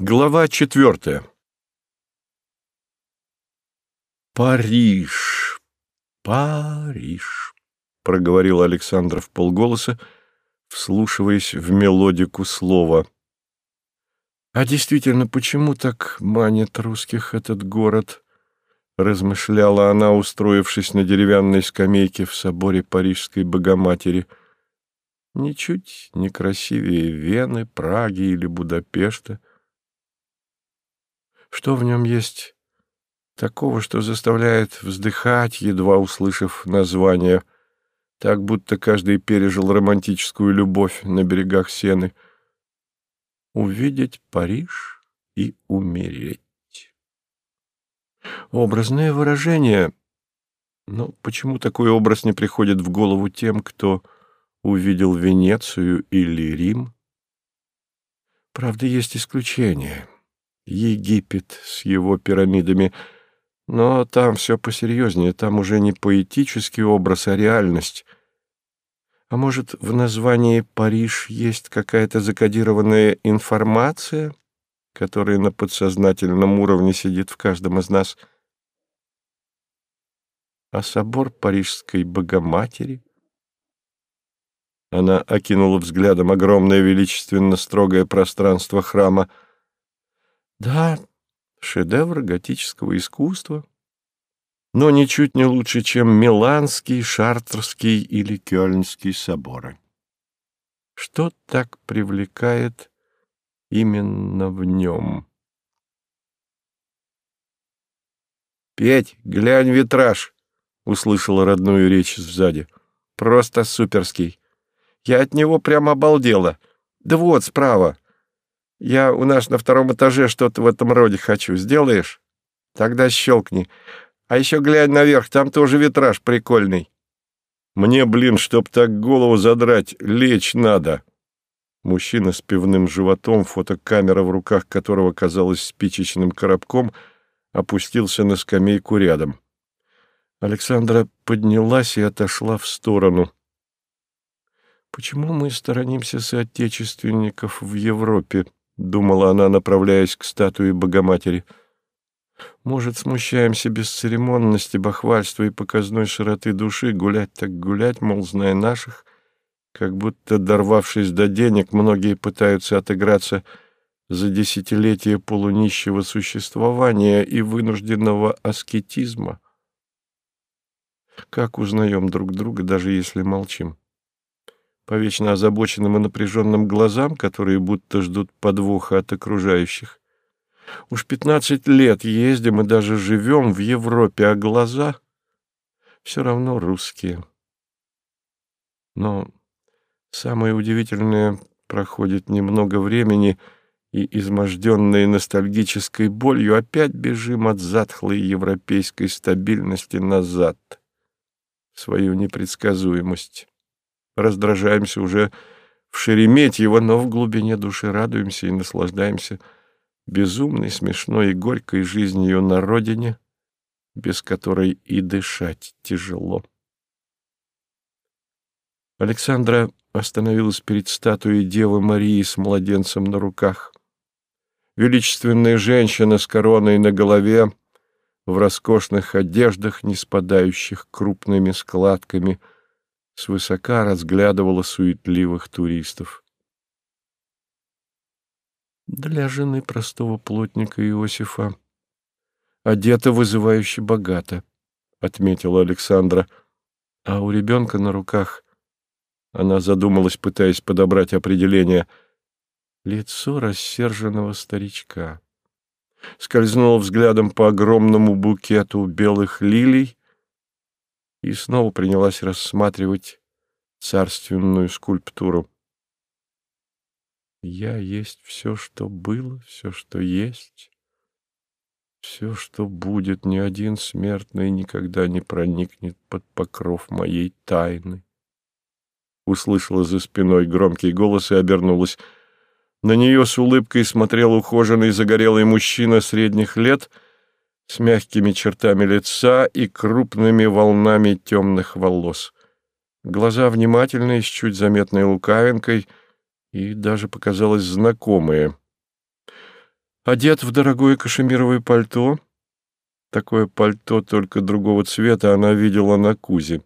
Глава 4. «Париж, Париж», — проговорил Александр вполголоса, вслушиваясь в мелодику слова. «А действительно, почему так манит русских этот город?» — размышляла она, устроившись на деревянной скамейке в соборе Парижской Богоматери. «Ничуть не красивее Вены, Праги или Будапешта. Что в нем есть такого, что заставляет вздыхать, едва услышав название, так будто каждый пережил романтическую любовь на берегах Сены? Увидеть Париж и умереть. Образное выражение, но почему такой образ не приходит в голову тем, кто увидел Венецию или Рим? Правда, есть исключения. Египет с его пирамидами, но там все посерьезнее, там уже не поэтический образ, а реальность. А может, в названии «Париж» есть какая-то закодированная информация, которая на подсознательном уровне сидит в каждом из нас? А собор Парижской Богоматери? Она окинула взглядом огромное величественно строгое пространство храма. Да, шедевр готического искусства, но ничуть не лучше, чем Миланский, Шартрский или Кёльнский соборы. Что так привлекает именно в нем? «Петь, глянь витраж!» — услышала родную речь сзади. «Просто суперский! Я от него прямо обалдела! Да вот, справа! Я у нас на втором этаже что-то в этом роде хочу. Сделаешь? Тогда щелкни. А еще глянь наверх, там тоже витраж прикольный». «Мне, блин, чтоб так голову задрать, лечь надо». Мужчина с пивным животом, фотокамера в руках которого казалась спичечным коробком, опустился на скамейку рядом. Александра поднялась и отошла в сторону. «Почему мы сторонимся соотечественников в Европе?» — думала она, направляясь к статуе Богоматери. «Может, смущаемся бесцеремонности, бахвальства и показной широты души, гулять так гулять, мол, зная наших, как будто, дорвавшись до денег, многие пытаются отыграться за десятилетия полунищего существования и вынужденного аскетизма. Как узнаем друг друга, даже если молчим? По вечно озабоченным и напряженным глазам, которые будто ждут подвоха от окружающих. Уж 15 лет ездим и даже живем в Европе, а глаза все равно русские. Но самое удивительное, проходит немного времени, и, изможденные ностальгической болью, опять бежим от затхлой европейской стабильности назад, в свою непредсказуемость. Раздражаемся уже в Шереметьево, но в глубине души радуемся и наслаждаемся безумной, смешной и горькой жизнью на родине, без которой и дышать тяжело. Александра остановилась перед статуей Девы Марии с младенцем на руках. Величественная женщина с короной на голове, в роскошных одеждах, не спадающих крупными складками, свысока разглядывала суетливых туристов. Для жены простого плотника Иосифа одета вызывающе богато, — отметила Александра, а у ребенка на руках, она задумалась, пытаясь подобрать определение, лицо рассерженного старичка. Скользнула взглядом по огромному букету белых лилий и снова принялась рассматривать царственную скульптуру. «Я есть все, что было, все, что есть, все, что будет, ни один смертный никогда не проникнет под покров моей тайны». Услышала за спиной громкий голос и обернулась. На нее с улыбкой смотрел ухоженный загорелый мужчина средних лет с мягкими чертами лица и крупными волнами темных волос. Глаза внимательные, с чуть заметной лукавинкой, и даже показалось знакомые. Одет в дорогое кашемировое пальто. Такое пальто, только другого цвета, она видела на Кузе.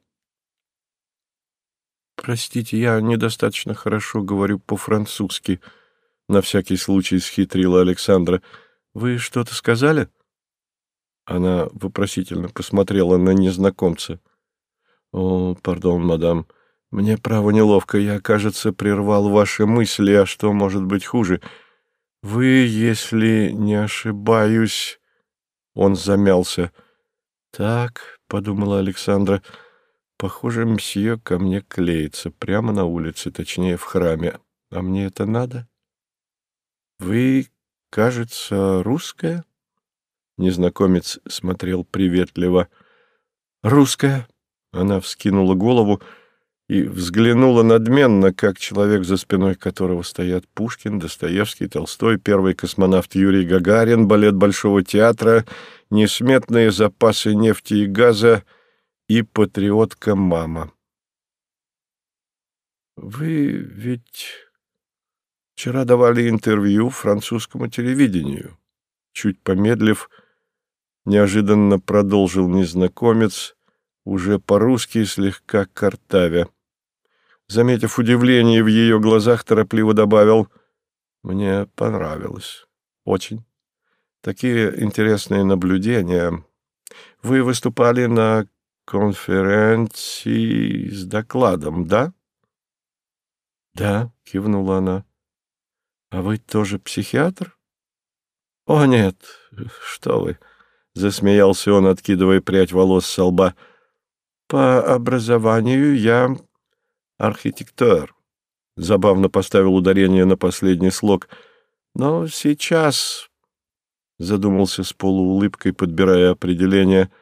«Простите, я недостаточно хорошо говорю по-французски», — на всякий случай схитрила Александра. «Вы что-то сказали?» Она вопросительно посмотрела на незнакомца. «О, пардон, мадам, мне, право, неловко. Я, кажется, прервал ваши мысли, а что может быть хуже? Вы, если не ошибаюсь...» Он замялся. «Так», — подумала Александра, — «похоже, мсье ко мне клеится прямо на улице, точнее, в храме. А мне это надо?» «Вы, кажется, русская?» Незнакомец смотрел приветливо. «Русская?» Она вскинула голову и взглянула надменно, как человек, за спиной которого стоят Пушкин, Достоевский, Толстой, первый космонавт Юрий Гагарин, балет Большого театра, несметные запасы нефти и газа и патриотка-мама. «Вы ведь вчера давали интервью французскому телевидению?» Чуть помедлив, неожиданно продолжил незнакомец, уже по-русски слегка картавя. Заметив удивление в ее глазах, торопливо добавил: «Мне понравилось. Очень. Такие интересные наблюдения. Вы выступали на конференции с докладом, да?» «Да», — кивнула она. «А вы тоже психиатр?» «О, нет, что вы!» — засмеялся он, откидывая прядь волос со лба. «По образованию я архитектор», — забавно поставил ударение на последний слог. «Но сейчас...» — задумался с полуулыбкой, подбирая определение.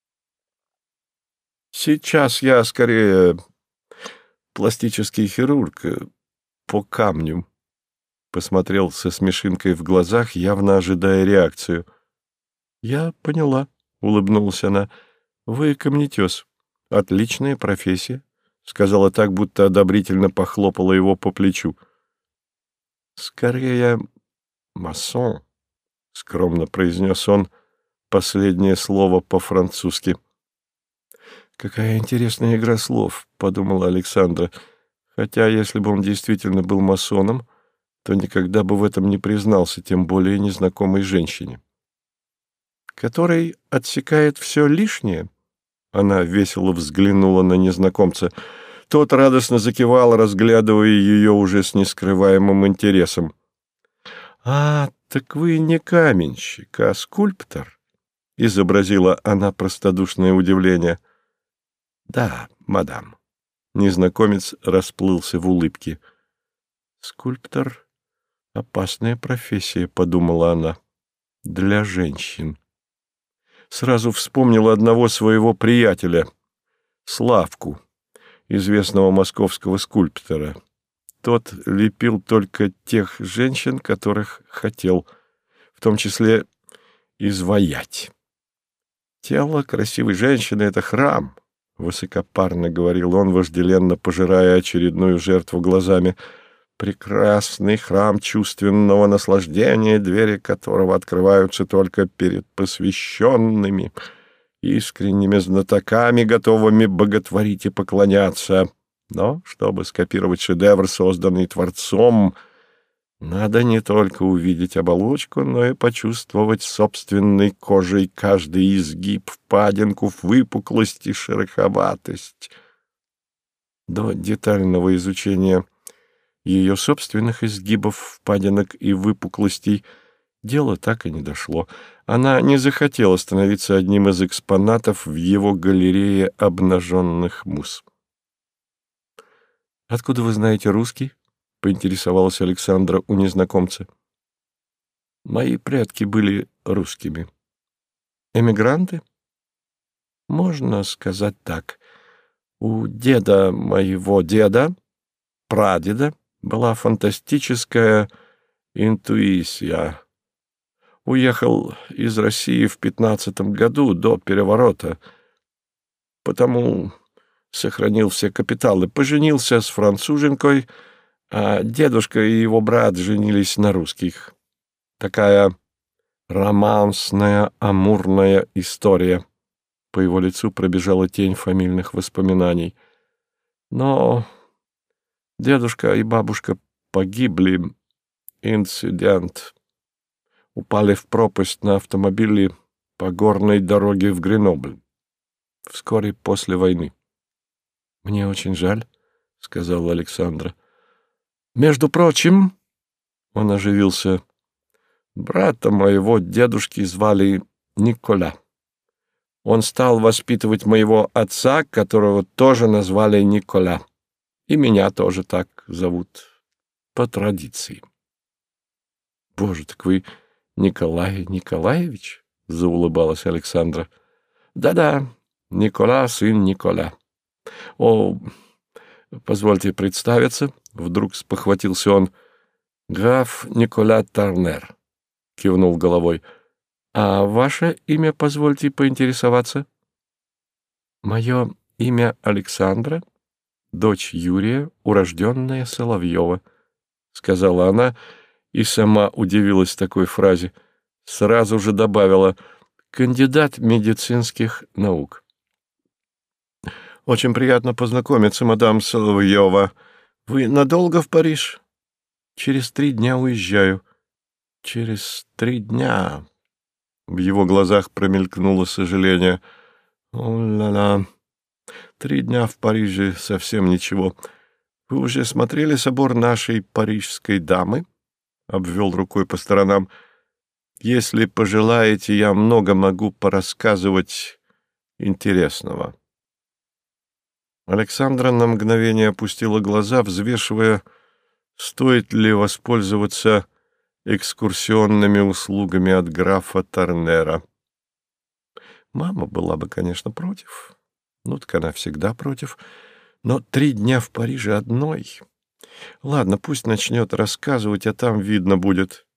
«Сейчас я скорее пластический хирург по камню», — посмотрел со смешинкой в глазах, явно ожидая реакцию. «Я поняла», — улыбнулась она. «Вы камнетес. Отличная профессия», — сказала так, будто одобрительно похлопала его по плечу. «Скорее масон», — скромно произнес он последнее слово по-французски. «Какая интересная игра слов», — подумала Александра. «Хотя, если бы он действительно был масоном, то никогда бы в этом не признался, тем более незнакомой женщине». «Который отсекает все лишнее?» Она весело взглянула на незнакомца. Тот радостно закивал, разглядывая ее уже с нескрываемым интересом. «А, так вы не каменщик, а скульптор?» — изобразила она простодушное удивление. «Да, мадам». Незнакомец расплылся в улыбке. «Скульптор — опасная профессия», — подумала она, — «для женщин». Сразу вспомнила одного своего приятеля, Славку, известного московского скульптора. Тот лепил только тех женщин, которых хотел, в том числе изваять. «Тело красивой женщины — это храм», — высокопарно говорил он, вожделенно пожирая очередную жертву глазами. «Прекрасный храм чувственного наслаждения, двери которого открываются только перед посвященными, искренними знатоками, готовыми боготворить и поклоняться. Но, чтобы скопировать шедевр, созданный Творцом, надо не только увидеть оболочку, но и почувствовать собственной кожей каждый изгиб, впадинку, выпуклость и шероховатость». До детального изучения ее собственных изгибов, впадинок и выпуклостей дело так и не дошло. Она не захотела становиться одним из экспонатов в его галерее обнаженных муз. «Откуда вы знаете русский?» — поинтересовалась Александра у незнакомца. «Мои предки были русскими». «Эмигранты?» «Можно сказать так. У деда моего деда, прадеда, была фантастическая интуиция. Уехал из России в 15-м году, до переворота, потому сохранил все капиталы. Поженился с француженкой, а дедушка и его брат женились на русских. Такая Романсная, амурная история. По его лицу пробежала тень фамильных воспоминаний. Но дедушка и бабушка погибли. Инцидент. Упали в пропасть на автомобиле по горной дороге в Гренобль. Вскоре после войны. «Мне очень жаль», — сказала Александра. «Между прочим...» — он оживился. «Брата моего дедушки звали Николя. Он стал воспитывать моего отца, которого тоже назвали Николя. И меня тоже так зовут, по традиции». «Боже, так вы Николай Николаевич?» — заулыбалась Александра. «Да-да, Никола, сын Николя. О, позвольте представиться», — вдруг спохватился он. «Граф Николя Тарнер», — кивнул головой. «А ваше имя, позвольте поинтересоваться?» «Мое имя Александра, дочь Юрия, урожденная Соловьева», — сказала она и сама удивилась такой фразе. Сразу же добавила: «Кандидат медицинских наук». «Очень приятно познакомиться, мадам Соловьева. Вы надолго в Париж?» «Через 3 дня уезжаю». «Через 3 дня...» В его глазах промелькнуло сожаление. «О-ла-ла, 3 дня в Париже — совсем ничего. Вы уже смотрели собор нашей парижской дамы?» Обвел рукой по сторонам. «Если пожелаете, я много могу порассказывать интересного». Александра на мгновение опустила глаза, взвешивая, стоит ли воспользоваться экскурсионными услугами от графа Тарнера. Мама была бы, конечно, против. Ну, так она всегда против. Но 3 дня в Париже одной. Ладно, пусть начнет рассказывать, а там видно будет.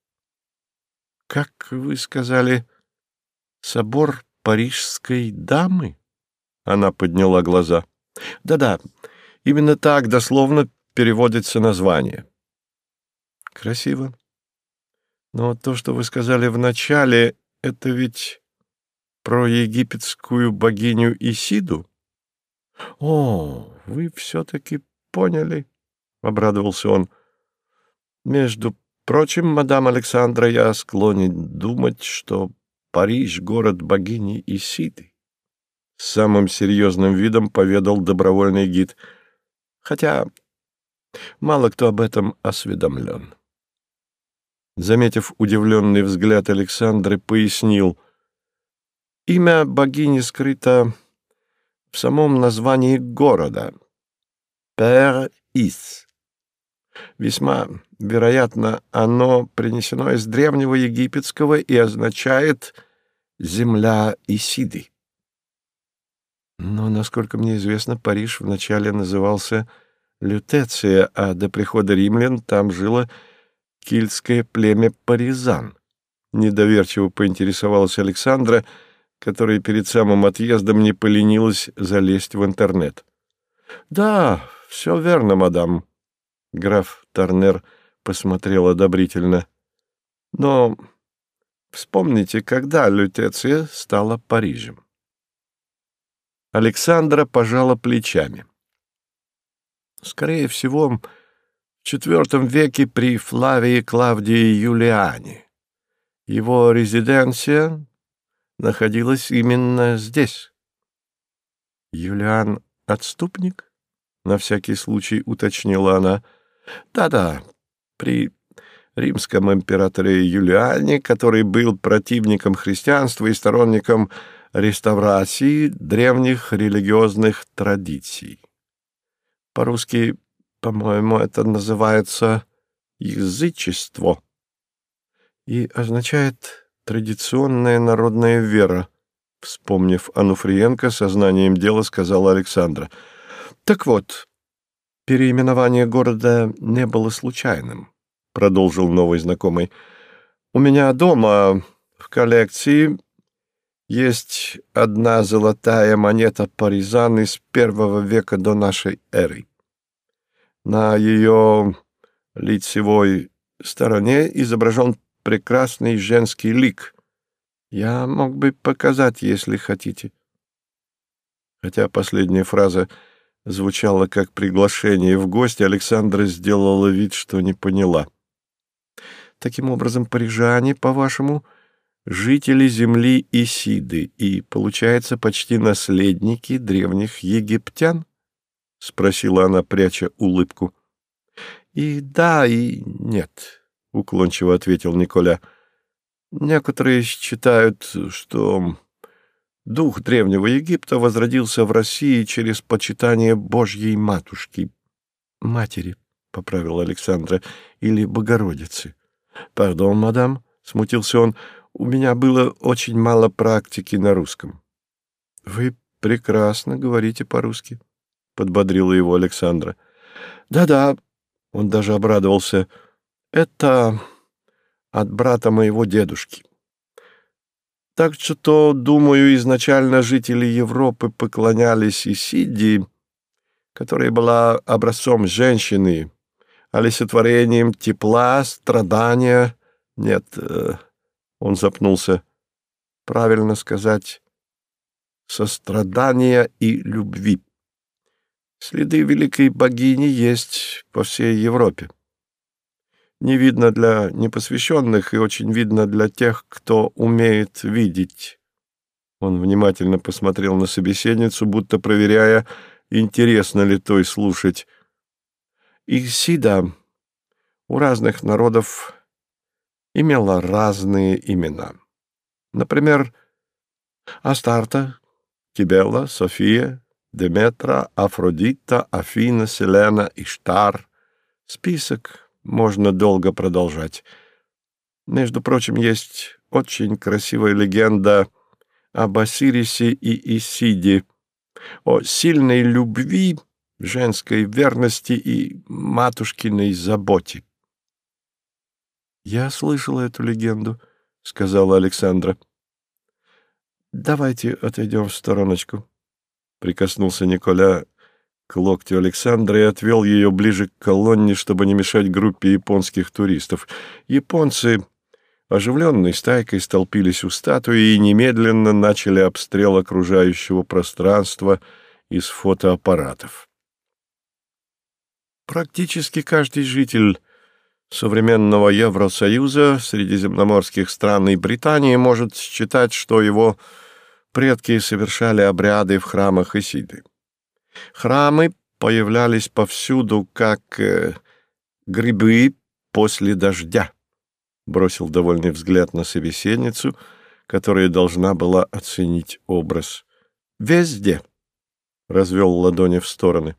«Как вы сказали, собор парижской дамы?» Она подняла глаза. «Да-да, именно так дословно переводится название». «Красиво. Но то, что вы сказали в начале, это ведь про египетскую богиню Исиду?» «О, вы все-таки поняли», — обрадовался он. «Между прочим, мадам Александра, я склонен думать, что Париж — город богини Исиды». С самым серьезным видом поведал добровольный гид. «Хотя мало кто об этом осведомлен». Заметив удивленный взгляд Александры, пояснил: «Имя богини скрыто в самом названии города — Пер-Ис. Весьма вероятно, оно принесено из древнего египетского и означает «земля Исиды». Но, насколько мне известно, Париж вначале назывался Лютеция, а до прихода римлян там жило кельтское племя паризан. Недоверчиво поинтересовалась Александра, которая перед самым отъездом не поленилась залезть в интернет. «Да, все верно, мадам», — граф Тарнер посмотрел одобрительно. «Но вспомните, когда Лютеция стала Парижем?» Александра пожала плечами. «Скорее всего, в IV веке при Флавии Клавдии Юлиане. Его резиденция находилась именно здесь». «Юлиан — отступник?» — на всякий случай уточнила она. «Да-да, при римском императоре Юлиане, который был противником христианства и сторонником реставрации древних религиозных традиций. По-русски, по-моему, это называется язычество и означает «традиционная народная вера», вспомнив Ануфриенко, сознанием дела сказала Александра. «Так вот, переименование города не было случайным», — продолжил новый знакомый. «У меня дома в коллекции есть одна золотая монета паризан из I века до нашей эры. На ее лицевой стороне изображен прекрасный женский лик, Я мог бы показать, если хотите. Хотя последняя фраза звучала как приглашение в гости, Александра сделала вид, что не поняла. Таким образом, парижане, по-вашему, жители земли Исиды и, получается, почти наследники древних египтян? — спросила она, пряча улыбку. — И да, и нет, — уклончиво ответил Николя. — Некоторые считают, что дух древнего Египта возродился в России через почитание Божьей Матушки. — Матери, — поправил Александра, — или Богородицы. — Пардон, мадам, — смутился он, — у меня было очень мало практики на русском. — Вы прекрасно говорите по-русски, — подбодрила его Александра. Да-да, он даже обрадовался. Это от брата моего дедушки. Так что, думаю, изначально жители Европы поклонялись Исиде, которая была образцом женщины, олицетворением тепла, страдания. Нет, он запнулся. Правильно сказать, сострадания и любви. Следы великой богини есть по всей Европе. Не видно для непосвященных и очень видно для тех, кто умеет видеть. Он внимательно посмотрел на собеседницу, будто проверяя, интересно ли той слушать. Исида у разных народов имела разные имена. Например, Астарта, Кибела, София, Деметра, Афродита, Афина, Селена, Иштар. Список можно долго продолжать. Между прочим, есть очень красивая легенда об Осирисе и Исиде, о сильной любви, женской верности и матушкиной заботе. «Я слышала эту легенду», — сказала Александра. «Давайте отойдем в стороночку», — прикоснулся Николя к локтю Александра и отвел ее ближе к колонне, чтобы не мешать группе японских туристов. Японцы, оживленной стайкой, столпились у статуи и немедленно начали обстрел окружающего пространства из фотоаппаратов. Практически каждый житель современного Евросоюза, средиземноморских стран и Британии может считать, что его предки совершали обряды в храмах Исиды. Храмы появлялись повсюду, как грибы после дождя, бросил довольный взгляд на собеседницу, которая должна была оценить образ. Везде, развел ладони в стороны.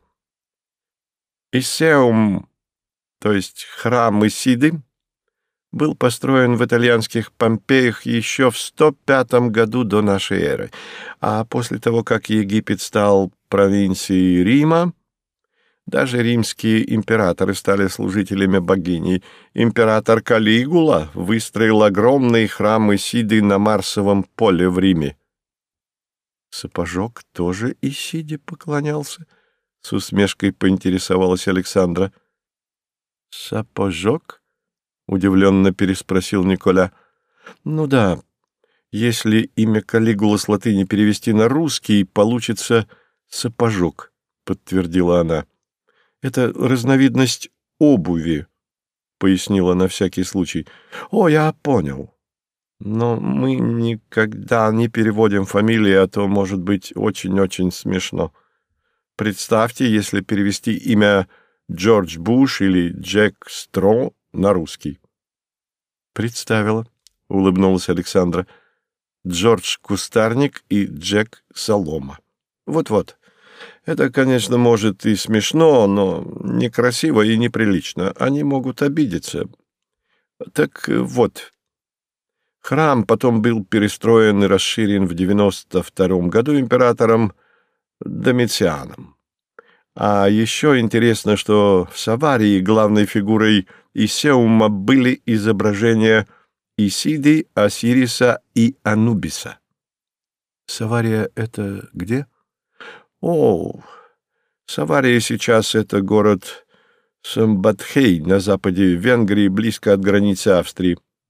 Исеум, то есть храм Исиды, был построен в итальянских Помпеях еще в 105 году до нашей эры, а после того, как Египет стал провинцией Рима, даже римские императоры стали служителями богини. Император Калигула выстроил огромный храм Исиды на Марсовом поле в Риме. Сапожок тоже Исиде поклонялся? С усмешкой поинтересовалась Александра. Сапожок? Удивленно переспросил Николя. Ну да, если имя Калигула с латыни перевести на русский, получится сапожок, подтвердила она. Это разновидность обуви, пояснила на всякий случай. О, я понял. Но мы никогда не переводим фамилии, а то может быть очень-очень смешно. Представьте, если перевести имя Джордж Буш или Джек Стро на русский. Представила, улыбнулась Александра. Джордж Кустарник и Джек Солома. Вот-вот. Это, конечно, может и смешно, но некрасиво и неприлично. Они могут обидеться. Так вот, храм потом был перестроен и расширен в 92 году императором Домицианом. А еще интересно, что в Саварии главной фигурой Исеума были изображения Исиды, Осириса и Анубиса. Савария — это где? О, Савария сейчас — это город Самбатхей на западе Венгрии, близко от границы Австрии.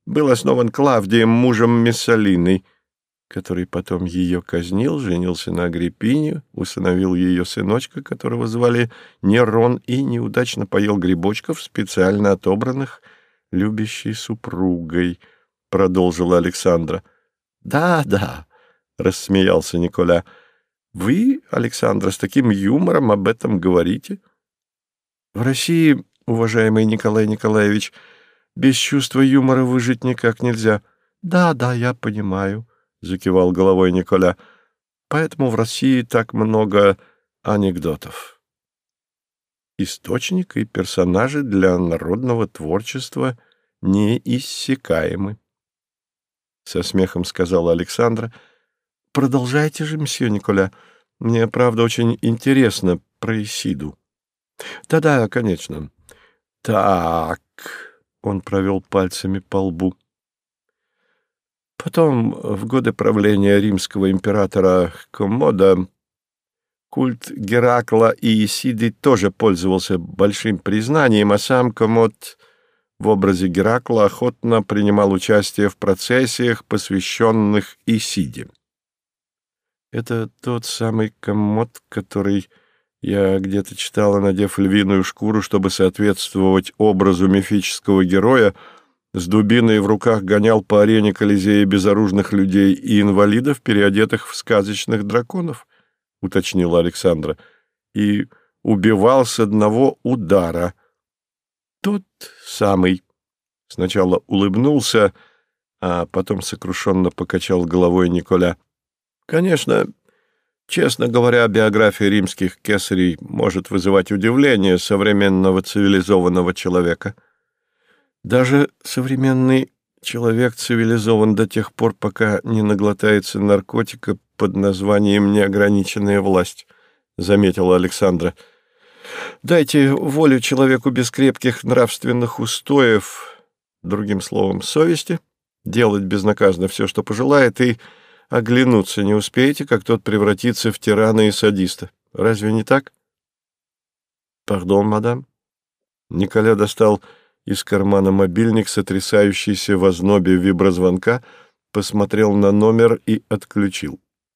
был основан Клавдием, мужем Мессалины, который потом ее казнил, женился на Агриппине, усыновил ее сыночка, которого звали Нерон, и неудачно поел грибочков, специально отобранных любящей супругой, — продолжила Александра. — Да, да, — рассмеялся Николя. — Вы, Александра, с таким юмором об этом говорите? В России, уважаемый Николай Николаевич, без чувства юмора выжить никак нельзя. — Да, да, я понимаю, — закивал головой Николя. — Поэтому в России так много анекдотов. Источник и персонажи для народного творчества неиссякаемы, — со смехом сказала Александра. — Продолжайте же, мсье Николя. Мне, правда, очень интересно про Исиду. — Да-да, конечно. — Так, — он провел пальцами по лбу. Потом, в годы правления римского императора Коммода, культ Геракла и Исиды тоже пользовался большим признанием, а сам Коммод в образе Геракла охотно принимал участие в процессиях, посвященных Исиде. Это тот самый Коммод, который я где-то читала, надев львиную шкуру, чтобы соответствовать образу мифического героя, с дубиной в руках гонял по арене Колизея безоружных людей и инвалидов, переодетых в сказочных драконов, — уточнила Александра, — и убивал с одного удара. Тот самый. Сначала улыбнулся, а потом сокрушенно покачал головой Николя. Конечно, честно говоря, биография римских кесарей может вызывать удивление современного цивилизованного человека. Даже современный человек цивилизован до тех пор, пока не наглотается наркотика под названием «неограниченная власть», — заметила Александра. Дайте волю человеку без крепких нравственных устоев, другим словом, совести, делать безнаказанно все, что пожелает, и оглянуться не успеете, как тот превратится в тирана и садиста. Разве не так? — Пардон, мадам. Николя достал из кармана мобильник, сотрясающийся в ознобе виброзвонка, посмотрел на номер и отключил.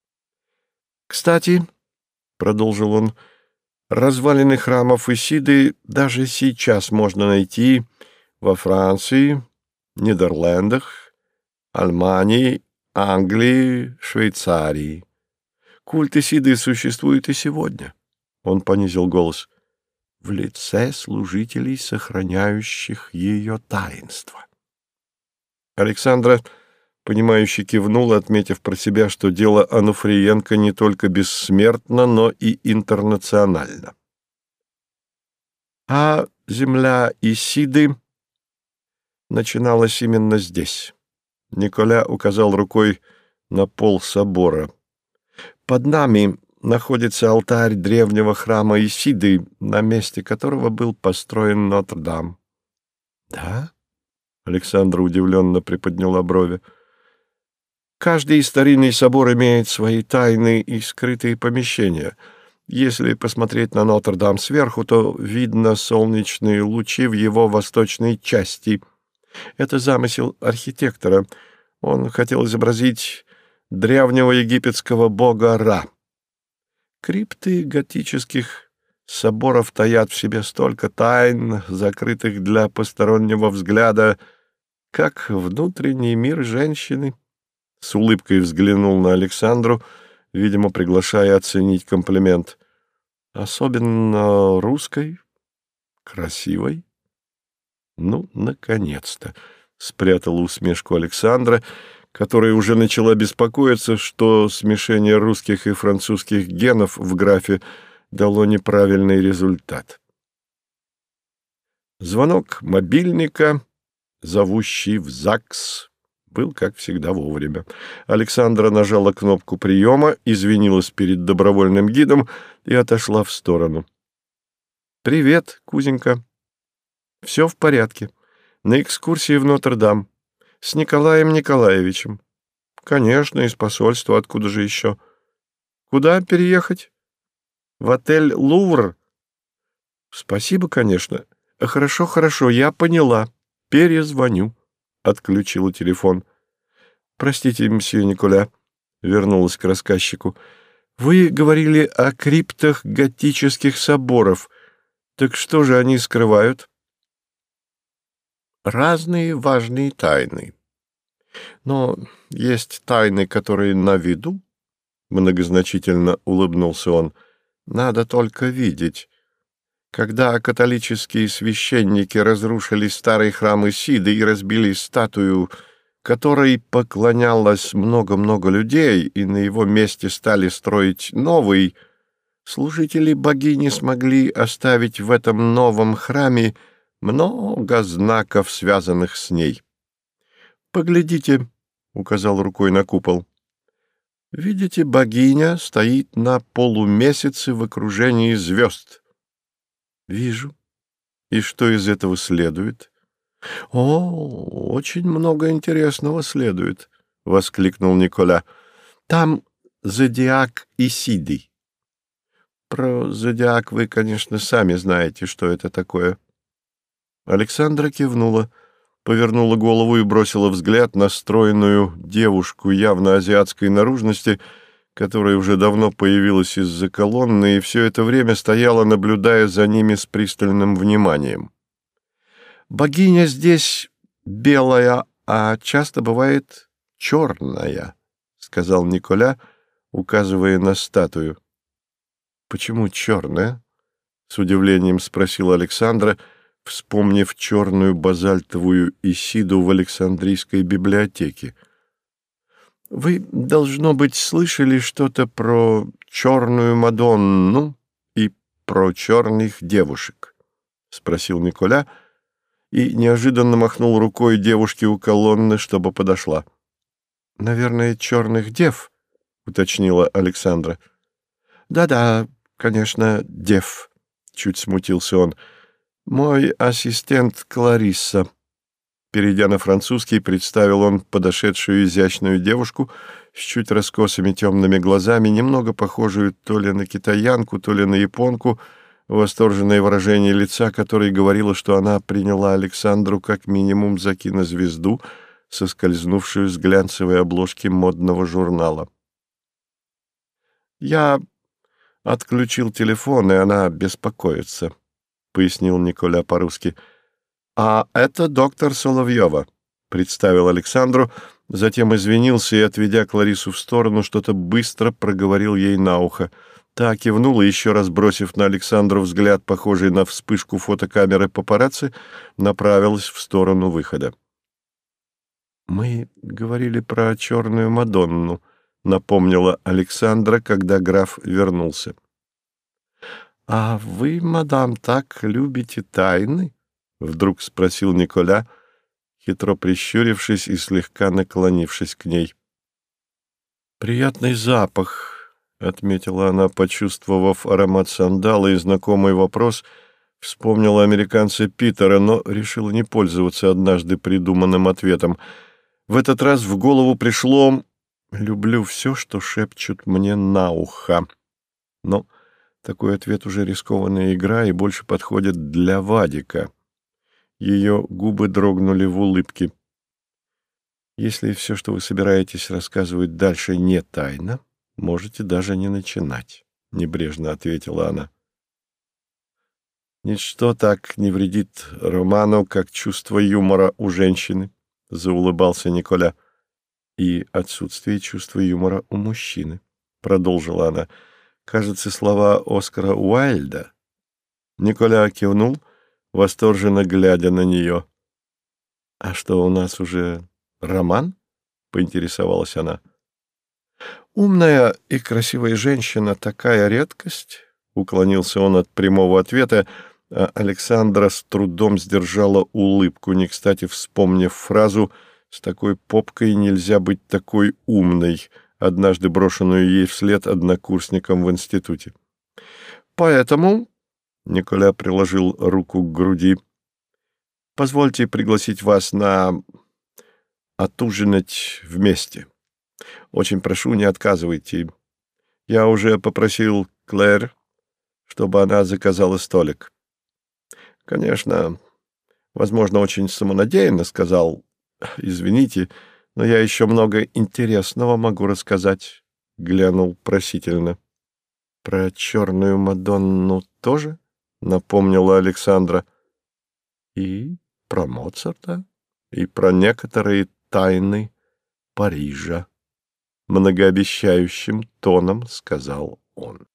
— Кстати, — продолжил он, — развалины храмов Исиды даже сейчас можно найти во Франции, Нидерландах, Албании, Англии, Швейцарии. Культ Исиды существует и сегодня. Он понизил голос. В лице служителей, сохраняющих ее таинство. Александра, понимающе кивнула, отметив про себя, что дело Онуфриенко не только бессмертно, но и интернационально. А земля Исиды начиналась именно здесь. Николя указал рукой на пол собора. Под нами находится алтарь древнего храма Исиды, на месте которого был построен Нотр-Дам. — Да? — Александра удивленно приподняла брови. — Каждый старинный собор имеет свои тайные и скрытые помещения. Если посмотреть на Нотр-Дам сверху, то видно солнечные лучи в его восточной части. Это замысел архитектора. Он хотел изобразить древнего египетского бога Ра. Крипты готических соборов таят в себе столько тайн, закрытых для постороннего взгляда, как внутренний мир женщины. С улыбкой взглянул на Александру, видимо, приглашая оценить комплимент. Особенно русской, красивой. Ну, наконец-то, спрятала усмешку Александра, которая уже начала беспокоиться, что смешение русских и французских генов в графе дало неправильный результат. Звонок мобильника, зовущий в ЗАГС, был, как всегда, вовремя. Александра нажала кнопку приема, извинилась перед добровольным гидом и отошла в сторону. «Привет, Кузенька. Все в порядке. На экскурсии в Нотр-Дам. С Николаем Николаевичем. Конечно, из посольства, откуда же еще? Куда переехать? В отель «Лувр»? Спасибо, конечно. Хорошо, я поняла. Перезвоню. отключила телефон. «Простите, мсье Николя», — вернулась к рассказчику. «Вы говорили о криптах готических соборов. Так что же они скрывают?» «Разные важные тайны. Но есть тайны, которые на виду», — многозначительно улыбнулся он. «Надо только видеть. Когда католические священники разрушили старый храм Исиды и разбили статую, которой поклонялось много-много людей, и на его месте стали строить новый, служители богини смогли оставить в этом новом храме много знаков, связанных с ней. «Поглядите», — указал рукой на купол. «Видите, богиня стоит на полумесяце в окружении звезд». «Вижу. И что из этого следует?» «О, очень много интересного следует», — воскликнул Николя. «Там зодиак Исиды. Про зодиак вы, конечно, сами знаете, что это такое». Александра кивнула, повернула голову и бросила взгляд на стройную девушку явно азиатской наружности, которая уже давно появилась из-за колонны и все это время стояла, наблюдая за ними с пристальным вниманием. «Богиня здесь белая, а часто бывает черная», — сказал Николя, указывая на статую. «Почему черная?» — с удивлением спросила Александра, вспомнив черную базальтовую Исиду в Александрийской библиотеке. «Вы, должно быть, слышали что-то про черную Мадонну и про черных девушек?» — спросил Николя и неожиданно махнул рукой девушке у колонны, чтобы подошла. «Наверное, черных дев?» — уточнила Александра. «Да-да, конечно, дев», — чуть смутился он. «Мой ассистент Кларисса». Перейдя на французский, представил он подошедшую изящную девушку с чуть раскосыми темными глазами, немного похожую то ли на китаянку, то ли на японку, восторженное выражение лица, которое говорило, что она приняла Александру как минимум за кинозвезду, соскользнувшую с глянцевой обложки модного журнала. «Я отключил телефон, и она беспокоится», — пояснил Николя по-русски. «А это доктор Соловьева», — представил Александру, затем извинился и, отведя Кларису в сторону, что-то быстро проговорил ей на ухо. Та кивнула, еще раз бросив на Александру взгляд, похожий на вспышку фотокамеры папарацци, направилась в сторону выхода. «Мы говорили про черную Мадонну», — напомнила Александра, когда граф вернулся. «А вы, мадам, так любите тайны?» — вдруг спросил Николя, хитро прищурившись и слегка наклонившись к ней. «Приятный запах», — отметила она, почувствовав аромат сандала и знакомый вопрос, вспомнила американца Питера, но решила не пользоваться однажды придуманным ответом. В этот раз в голову пришло «люблю все, что шепчут мне на ухо». Но такой ответ уже рискованная игра и больше подходит для Вадика. Ее губы дрогнули в улыбке. «Если все, что вы собираетесь рассказывать дальше, не тайна, можете даже не начинать», — небрежно ответила она. «Ничто так не вредит роману, как чувство юмора у женщины», — заулыбался Николя. «И отсутствие чувства юмора у мужчины», — продолжила она. «Кажется, слова Оскара Уайльда». Николя кивнул, восторженно глядя на нее. «А что, у нас уже роман?» — поинтересовалась она. «Умная и красивая женщина — такая редкость», — уклонился он от прямого ответа, а Александра с трудом сдержала улыбку, не кстати вспомнив фразу «с такой попкой нельзя быть такой умной», однажды брошенную ей вслед однокурсникам в институте. «Поэтому...» — Николя приложил руку к груди. «Позвольте пригласить вас отужинать вместе. Очень прошу, не отказывайте. Я уже попросил Клэр, чтобы она заказала столик. Конечно, возможно, очень самонадеянно сказал Извините, но я еще много интересного могу рассказать, — глянул просительно. — Про черную Мадонну тоже? — напомнила Александра. — И про Моцарта, и про некоторые тайны Парижа, — многообещающим тоном сказал он.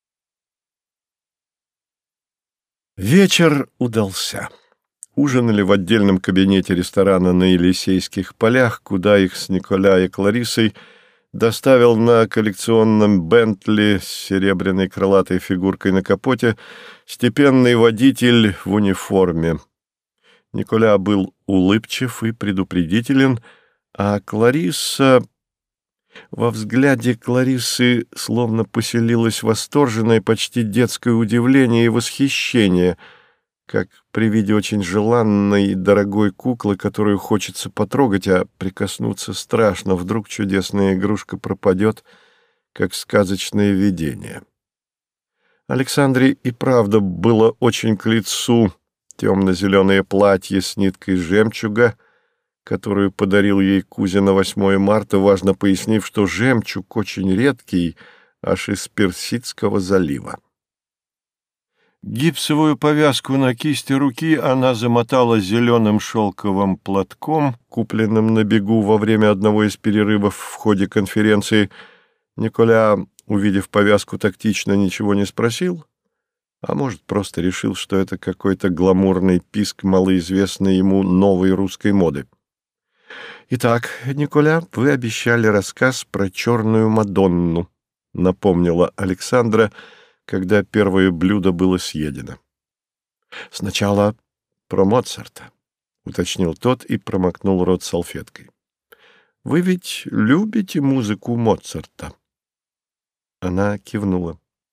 Вечер удался. Ужинали в отдельном кабинете ресторана на Елисейских полях, куда их с Николя и Клариссой доставил на коллекционном «Бентли» с серебряной крылатой фигуркой на капоте степенный водитель в униформе. Николя был улыбчив и предупредителен, а Кларисса... Во взгляде Клариссы словно поселилось восторженное, почти детское удивление и восхищение, как при виде очень желанной и дорогой куклы, которую хочется потрогать, а прикоснуться страшно, вдруг чудесная игрушка пропадет, как сказочное видение. Александре и правда было очень к лицу темно-зеленое платье с ниткой жемчуга, которую подарил ей Кузя на 8 марта, важно пояснив, что жемчуг очень редкий, аж из Персидского залива. Гипсовую повязку на кисти руки она замотала зеленым шелковым платком, купленным на бегу во время одного из перерывов в ходе конференции. Николя, увидев повязку, тактично ничего не спросил, а может, просто решил, что это какой-то гламурный писк малоизвестной ему новой русской моды. «Итак, Николя, вы обещали рассказ про черную Мадонну», — напомнила Александра, когда первое блюдо было съедено. «Сначала про Моцарта», — уточнил тот и промокнул рот салфеткой. «Вы ведь любите музыку Моцарта?» Она кивнула.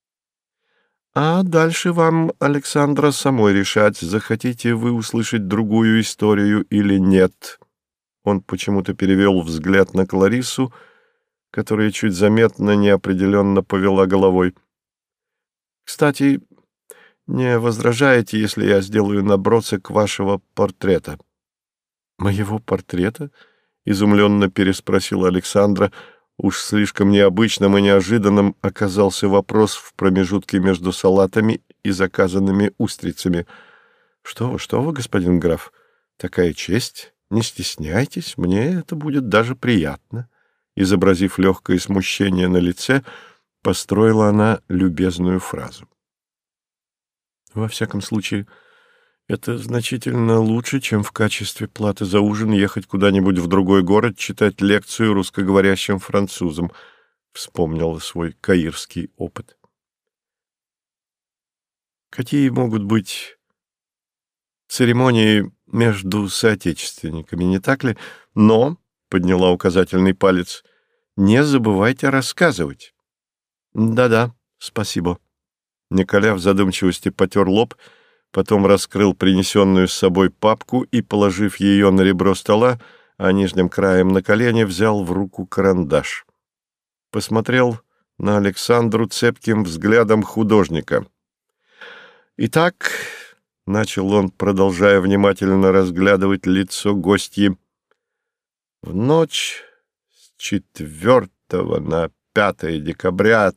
«А дальше вам, Александра, самой решать, захотите вы услышать другую историю или нет». Он почему-то перевел взгляд на Клариссу, которая чуть заметно неопределенно повела головой. «Кстати, не возражаете, если я сделаю набросок вашего портрета?» «Моего портрета?» — изумленно переспросила Александра. Уж слишком необычным и неожиданным оказался вопрос в промежутке между салатами и заказанными устрицами. Что вы, господин граф, такая честь!» «Не стесняйтесь, мне это будет даже приятно». Изобразив легкое смущение на лице, построила она любезную фразу. «Во всяком случае, это значительно лучше, чем в качестве платы за ужин ехать куда-нибудь в другой город читать лекцию русскоговорящим французам», — вспомнила свой каирский опыт. «Какие могут быть церемонии между соотечественниками, не так ли? Но, — подняла указательный палец, — не забывайте рассказывать». «Да-да, спасибо». Николя в задумчивости потер лоб, потом раскрыл принесенную с собой папку и, положив ее на ребро стола, а нижним краем на колени, взял в руку карандаш. Посмотрел на Александру цепким взглядом художника. «Итак, — начал он, продолжая внимательно разглядывать лицо гостьи, — в ночь с 4 на 5 декабря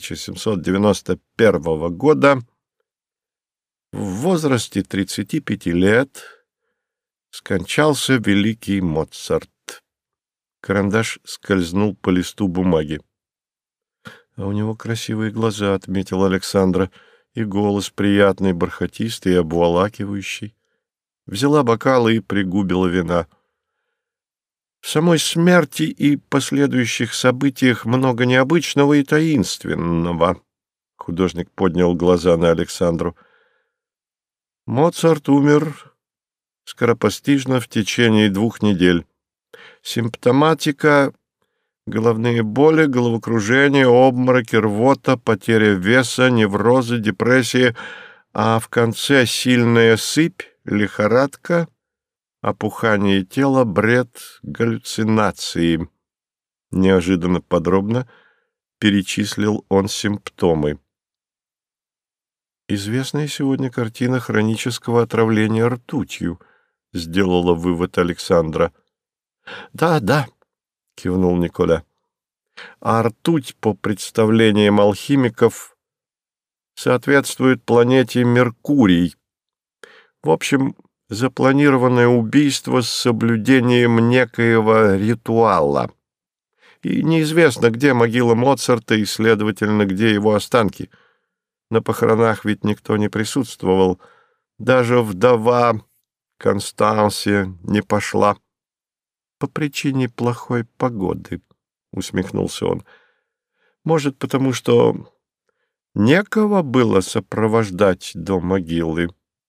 1791 года в возрасте 35 лет скончался великий Моцарт». Карандаш скользнул по листу бумаги. «А у него красивые глаза», — отметила Александра, — «и голос приятный, бархатистый и обволакивающий». Взяла бокал и пригубила вина. «В самой смерти и последующих событиях много необычного и таинственного». Художник поднял глаза на Александру. «Моцарт умер скоропостижно в течение 2 недель. Симптоматика: головные боли, головокружение, обмороки, рвота, потеря веса, неврозы, депрессия, а в конце сильная сыпь, лихорадка, опухание тела, бред, галлюцинации». Неожиданно подробно перечислил он симптомы. «Известная сегодня картина хронического отравления ртутью», — сделала вывод Александра. Да, да, кивнул Николя. А ртуть, по представлениям алхимиков, соответствует планете Меркурий. В общем, запланированное убийство с соблюдением некоего ритуала. И неизвестно, где могила Моцарта и, следовательно, где его останки. На похоронах ведь никто не присутствовал. Даже вдова Констанция не пошла. По причине плохой погоды, — усмехнулся он. Может, потому что некого было сопровождать до могилы.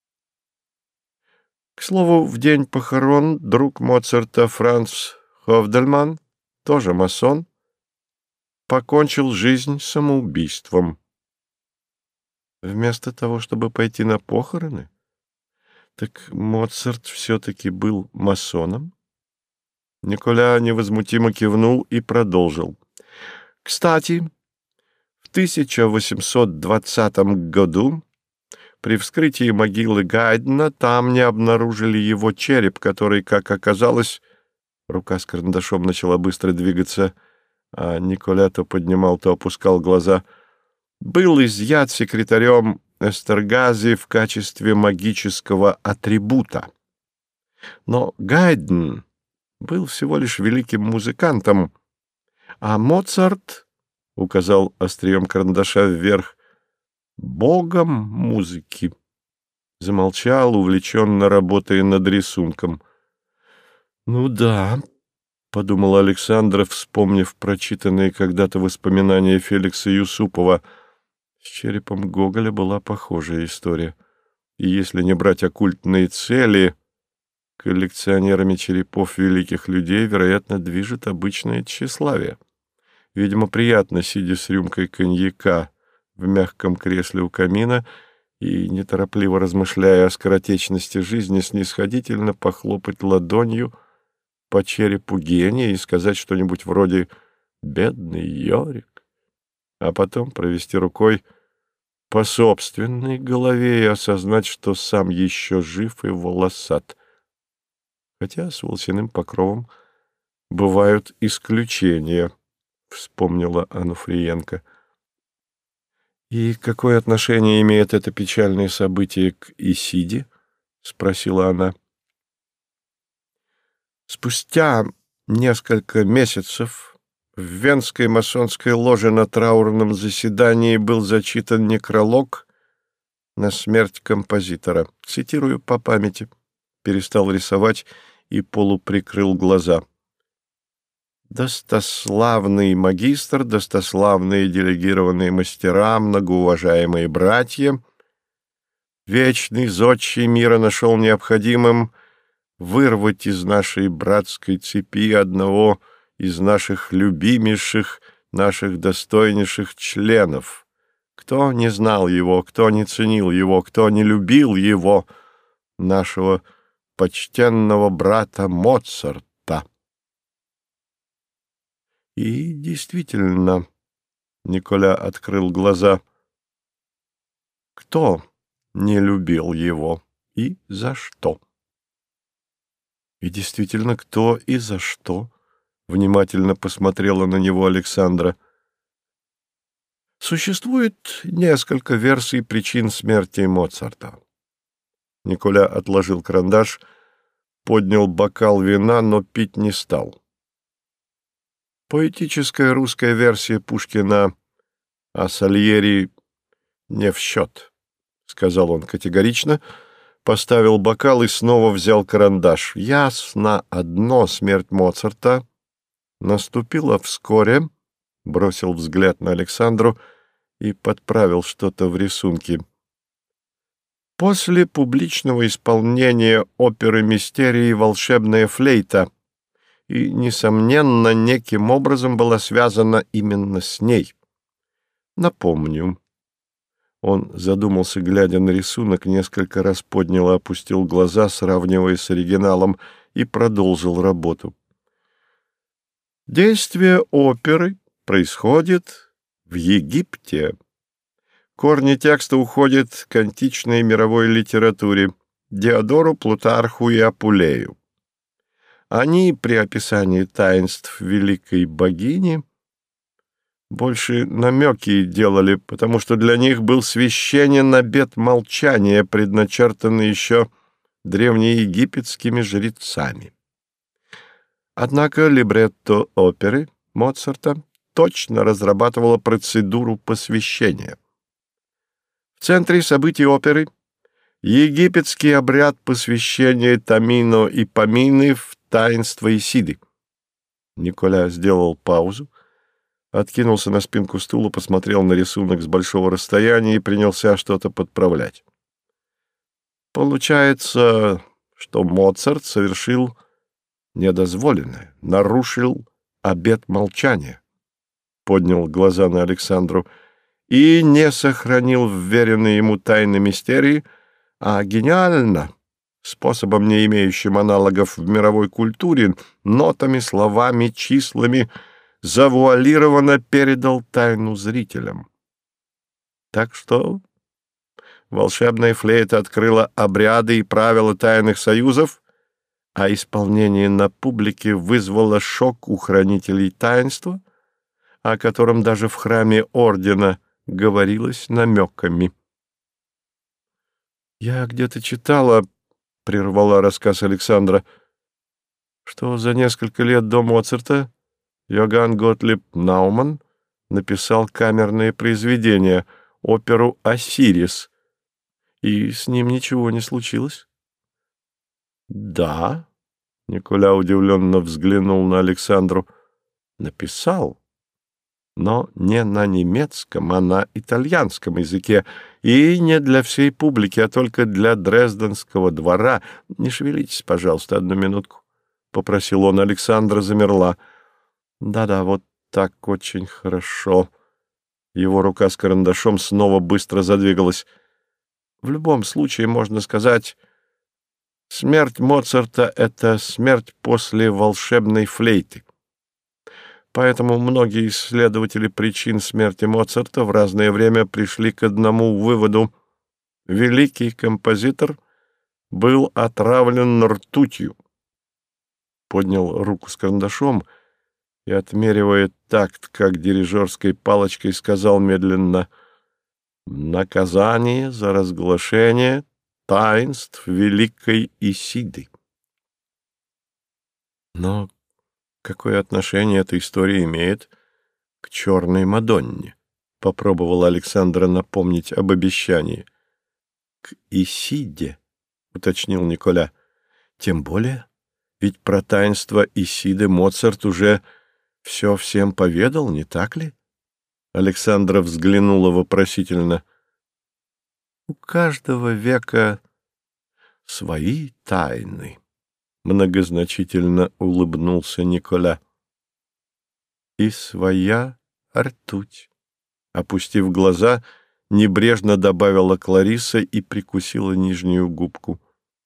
К слову, в день похорон друг Моцарта Франц Хофдельман, тоже масон, покончил жизнь самоубийством. Вместо того, чтобы пойти на похороны? Так Моцарт все-таки был масоном? Николя невозмутимо кивнул и продолжил. Кстати, в 1820 году при вскрытии могилы Гайдна там не обнаружили его череп, который, как оказалось, рука с карандашом начала быстро двигаться, а Николя то поднимал, то опускал глаза, был изъят секретарем Эстергази в качестве магического атрибута. Но Гайдн был всего лишь великим музыкантом, а Моцарт, — указал острием карандаша вверх, — богом музыки. Замолчал, увлеченно работая над рисунком. — Ну да, — подумал Александр, вспомнив прочитанные когда-то воспоминания Феликса Юсупова. С черепом Гоголя была похожая история. И если не брать оккультные цели, коллекционерами черепов великих людей, вероятно, движет обычное тщеславие. Видимо, приятно, сидя с рюмкой коньяка в мягком кресле у камина и, неторопливо размышляя о скоротечности жизни, снисходительно похлопать ладонью по черепу гения и сказать что-нибудь вроде «бедный Йорик», а потом провести рукой по собственной голове и осознать, что сам еще жив и волосат. Хотя с волосяным покровом бывают исключения, — вспомнила Ануфриенко. «И какое отношение имеет это печальное событие к Исиде?» — спросила она. Спустя несколько месяцев в Венской масонской ложе на траурном заседании был зачитан некролог на смерть композитора. Цитирую по памяти. Перестал рисовать и полуприкрыл глаза. Достославный магистр, достославные делегированные мастера, многоуважаемые братья, вечный зодчий мира нашел необходимым вырвать из нашей братской цепи одного из наших любимейших, наших достойнейших членов. Кто не знал его, кто не ценил его, кто не любил его, нашего почтенного брата Моцарта. И действительно, Николя открыл глаза. Кто не любил его и за что? И действительно, кто и за что? Внимательно посмотрела на него Александра. Существует несколько версий причин смерти Моцарта. Николя отложил карандаш, поднял бокал вина, но пить не стал. Поэтическая русская версия Пушкина о Сальери не в счет, — сказал он категорично, поставил бокал и снова взял карандаш. Ясно одно: смерть Моцарта наступила вскоре, бросил взгляд на Александру и подправил что-то в рисунке. После публичного исполнения оперы «Мистерии. Волшебная флейта» и, несомненно, неким образом была связана именно с ней. Напомню. Он задумался, глядя на рисунок, несколько раз поднял и опустил глаза, сравнивая с оригиналом, и продолжил работу. Действие оперы происходит в Египте. Корни текста уходят к античной мировой литературе, Диодору, Плутарху и Апулею. Они при описании таинств великой богини больше намеки делали, потому что для них был священен обет молчания, предначертанный еще древнеегипетскими жрецами. Однако либретто оперы Моцарта точно разрабатывало процедуру посвящения. В центре событий оперы египетский обряд посвящения Тамино и Памины в таинство Исиды. Николя сделал паузу, откинулся на спинку стула, посмотрел на рисунок с большого расстояния и принялся что-то подправлять. Получается, что Моцарт совершил недозволенное, нарушил обет молчания, поднял глаза на Александру, и не сохранил вверенные ему тайны мистерии, а гениально, способом, не имеющим аналогов в мировой культуре, нотами, словами, числами, завуалированно передал тайну зрителям. Так что волшебная флейта открыла обряды и правила тайных союзов, а исполнение на публике вызвало шок у хранителей таинства, о котором даже в храме ордена говорилось намеками. «Я где-то читала, — прервала рассказ Александра, — что за несколько лет до Моцарта Йоганн Готлиб Науман написал камерное произведение, оперу «Осирис», и с ним ничего не случилось». «Да», — Николя удивленно взглянул на Александру, — «написал, но не на немецком, а на итальянском языке, и не для всей публики, а только для Дрезденского двора. Не шевелитесь, пожалуйста, одну минутку», — попросил он. Александра замерла. «Да-да, вот так очень хорошо». Его рука с карандашом снова быстро задвигалась. «В любом случае, можно сказать, смерть Моцарта — это смерть после волшебной флейты. Поэтому многие исследователи причин смерти Моцарта в разное время пришли к одному выводу: великий композитор был отравлен ртутью». Поднял руку с карандашом и, отмеривая такт, как дирижерской палочкой, сказал медленно: «Наказание за разглашение таинств великой Исиды». Но какое отношение эта история имеет к черной Мадонне? Попробовал Александра напомнить об обещании. К Исиде, уточнил Николя. Тем более, ведь про таинство Исиды Моцарт уже все всем поведал, не так ли? Александра взглянула вопросительно. У каждого века свои тайны. Многозначительно улыбнулся Николя. И своя ртуть. Опустив глаза, небрежно добавила Клариса и прикусила нижнюю губку.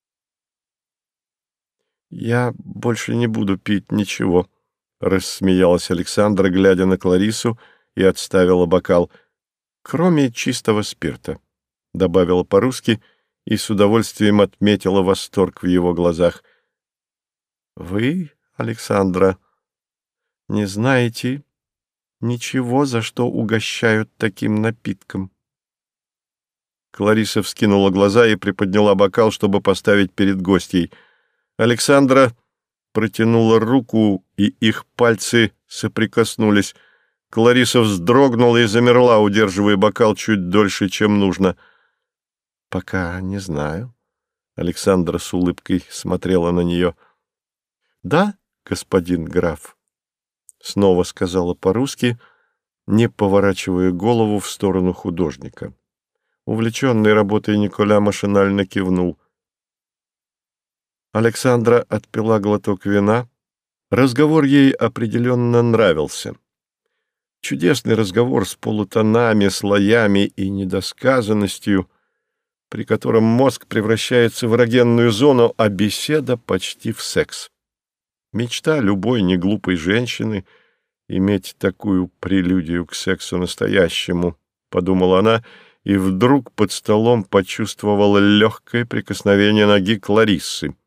«Я больше не буду пить ничего», — рассмеялась Александра, глядя на Кларису, и отставила бокал. «Кроме чистого спирта», — добавила по-русски и с удовольствием отметила восторг в его глазах. «Вы, Александра, не знаете ничего, за что угощают таким напитком». Клариса вскинула глаза и приподняла бокал, чтобы поставить перед гостьей. Александра протянула руку, и их пальцы соприкоснулись. Клариса вздрогнула и замерла, удерживая бокал чуть дольше, чем нужно. «Пока не знаю». Александра с улыбкой смотрела на нее. «Да, господин граф», — снова сказала по-русски, не поворачивая голову в сторону художника. Увлеченный работой Николя машинально кивнул. Александра отпила глоток вина. Разговор ей определенно нравился. Чудесный разговор с полутонами, слоями и недосказанностью, при котором мозг превращается в эрогенную зону, а беседа почти в секс. Мечта любой неглупой женщины — иметь такую прелюдию к сексу настоящему, — подумала она, и вдруг под столом почувствовала легкое прикосновение ноги Клариссы.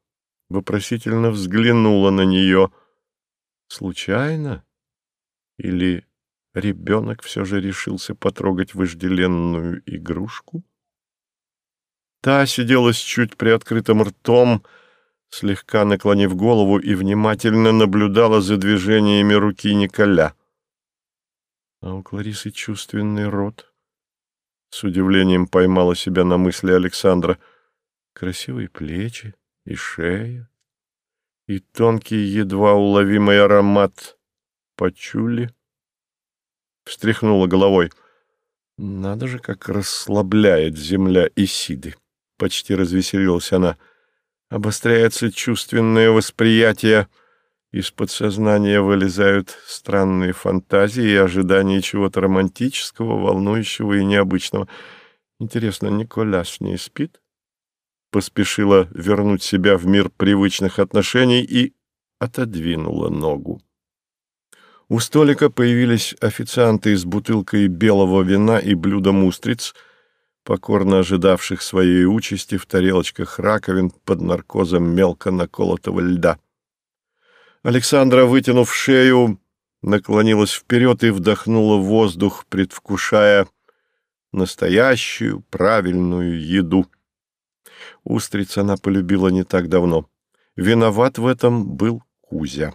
вопросительно взглянула на нее. Случайно? Или ребенок все же решился потрогать вожделенную игрушку? Та сидела с чуть приоткрытым ртом, слегка наклонив голову, и внимательно наблюдала за движениями руки Николя. А у Кларисы чувственный рот. С удивлением поймала себя на мысли Александра. Красивые плечи и шея, и тонкий, едва уловимый аромат пачули. Встряхнула головой. Надо же, как расслабляет земля Исиды. Почти развеселилась она. Обостряется чувственное восприятие. Из подсознания вылезают странные фантазии и ожидания чего-то романтического, волнующего и необычного. Интересно, Николя с ней спит? Поспешила вернуть себя в мир привычных отношений и отодвинула ногу. У столика появились официанты с бутылкой белого вина и блюдом устриц, покорно ожидавших своей участи в тарелочках раковин под наркозом мелко наколотого льда. Александра, вытянув шею, наклонилась вперед и вдохнула воздух, предвкушая настоящую правильную еду. Устриц она полюбила не так давно. Виноват в этом был Кузя.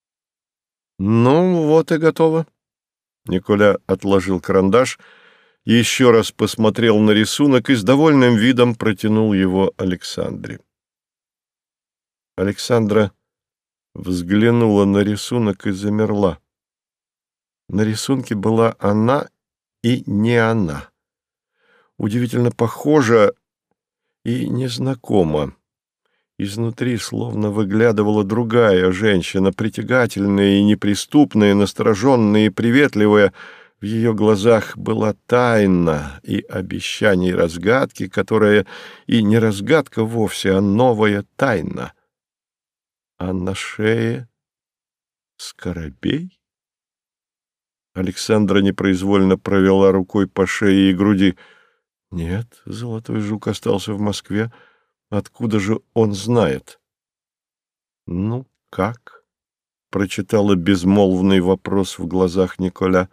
«Ну, вот и готово». Николя отложил карандаш, еще раз посмотрел на рисунок и с довольным видом протянул его Александре. Александра взглянула на рисунок и замерла. На рисунке была она и не она. Удивительно похожа и незнакома. Изнутри словно выглядывала другая женщина, притягательная и неприступная, настороженная и приветливая. В ее глазах была тайна и обещание разгадки, которая и не разгадка вовсе, а новая тайна. А на шее скоробей? Александра непроизвольно провела рукой по шее и груди. Нет, золотой жук остался в Москве. Откуда же он знает? «Ну, как?» — прочитала безмолвный вопрос в глазах Николя.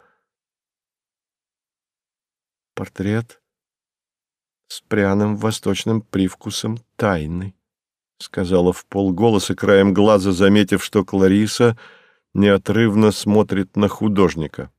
«Портрет с пряным восточным привкусом тайны», — сказала вполголоса, краем глаза заметив, что Клариса неотрывно смотрит на художника.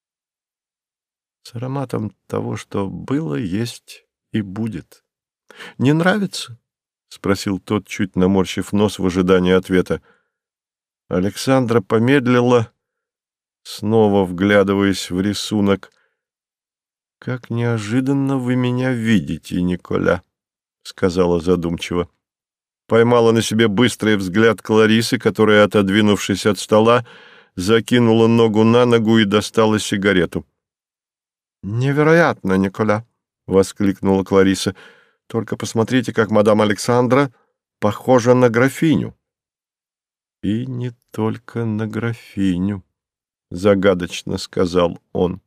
«С ароматом того, что было, есть и будет. Не нравится?» — спросил тот, чуть наморщив нос в ожидании ответа. Александра помедлила, снова вглядываясь в рисунок. «Как неожиданно вы меня видите, Николя», — сказала задумчиво. Поймала на себе быстрый взгляд Кларисы, которая, отодвинувшись от стола, закинула ногу на ногу и достала сигарету. «Невероятно, Николя!» — воскликнула Клариса. «Только посмотрите, как мадам Александра похожа на графиню». «И не только на графиню», — загадочно сказал он.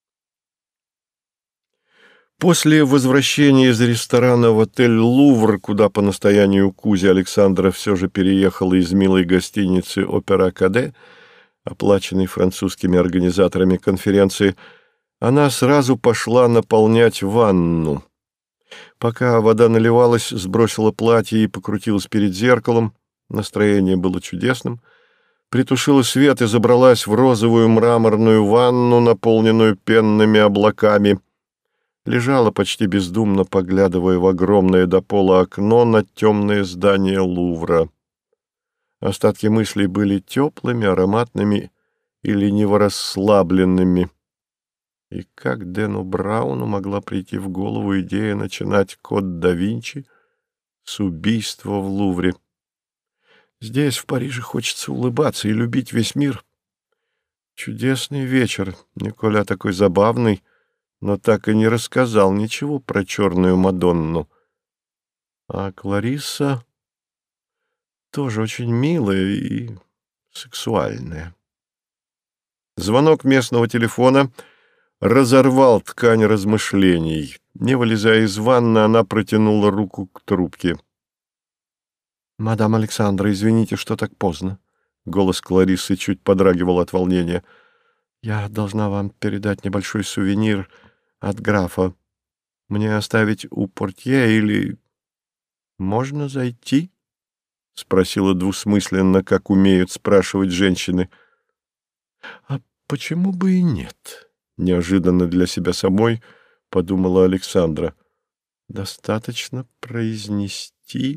После возвращения из ресторана в отель «Лувр», куда по настоянию Кузи Александра все же переехала из милой гостиницы «Опера Каде», оплаченной французскими организаторами конференции, она сразу пошла наполнять ванну. Пока вода наливалась, сбросила платье и покрутилась перед зеркалом. Настроение было чудесным. Притушила свет и забралась в розовую мраморную ванну, наполненную пенными облаками. Лежала почти бездумно, поглядывая в огромное до пола окно на темное здание Лувра. Остатки мыслей были теплыми, ароматными и лениво расслабленными. И как Дэну Брауну могла прийти в голову идея начинать «Код да Винчи» с убийства в Лувре? Здесь, в Париже, хочется улыбаться и любить весь мир. Чудесный вечер. Николя такой забавный, но так и не рассказал ничего про черную Мадонну. А Клариса тоже очень милая и сексуальная. Звонок местного телефона разорвал ткань размышлений. Не вылезая из ванны, она протянула руку к трубке. «Мадам Александра, извините, что так поздно». Голос Клариссы чуть подрагивал от волнения. «Я должна вам передать небольшой сувенир от графа. Мне оставить у портье или... Можно зайти?» — спросила двусмысленно, как умеют спрашивать женщины. «А почему бы и нет?» — неожиданно для себя самой подумала Александра. «Достаточно произнести...»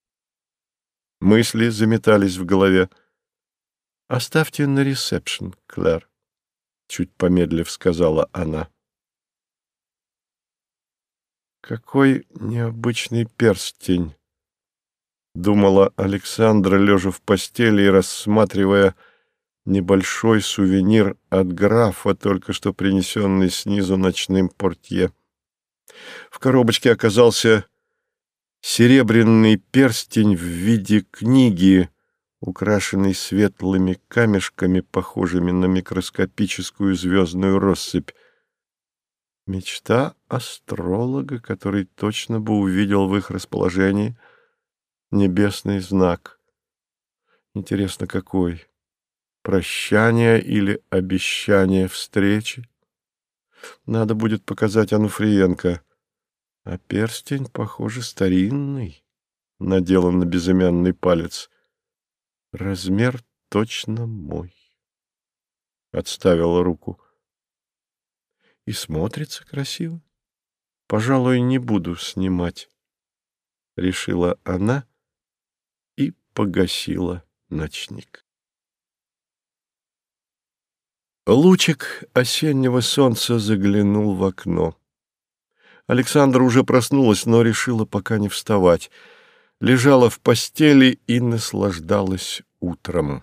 Мысли заметались в голове. «Оставьте на ресепшн, Клэр», — чуть помедлив сказала она. «Какой необычный перстень», — думала Александра, лежа в постели и рассматривая небольшой сувенир от графа, только что принесенный снизу ночным портье. В коробочке оказался серебряный перстень в виде книги, украшенный светлыми камешками, похожими на микроскопическую звездную россыпь. Мечта астролога, который точно бы увидел в их расположении небесный знак. Интересно, какой? Прощание или обещание встречи? Надо будет показать Ануфриенко. А перстень, похоже, старинный, наделан на безымянный палец. Размер точно мой. Отставила руку. И смотрится красиво. Пожалуй, не буду снимать, решила она и погасила ночник. Лучик осеннего солнца заглянул в окно. Александра уже проснулась, но решила пока не вставать. Лежала в постели и наслаждалась утром.